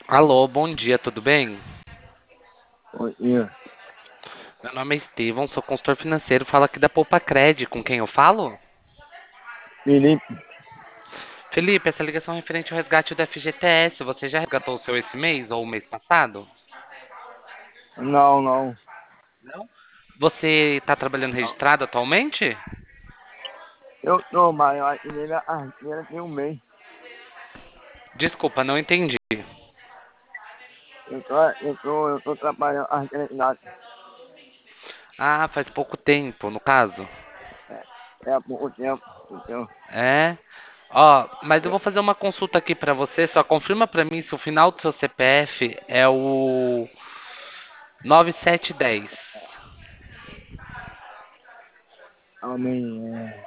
Alô, bom dia, tudo bem? Oi, Ian. Meu nome é Estevão, sou consultor financeiro, falo aqui da Poupa Cred, com quem eu falo? Felipe, Felipe, essa ligação é referente ao resgate do FGTS, você já resgatou o seu esse mês ou o mês passado? não, não, Não. Você está trabalhando não. registrado atualmente? Eu tô, mas eu acho que nele a Argentina tem um mês. Desculpa, não entendi. Eu tô trabalhando a Argentina. Ah, faz pouco tempo, no caso. É há pouco tempo. Então, É? Ó, mas eu vou fazer uma consulta aqui pra você, só confirma pra mim se o final do seu CPF é o 9710. amém.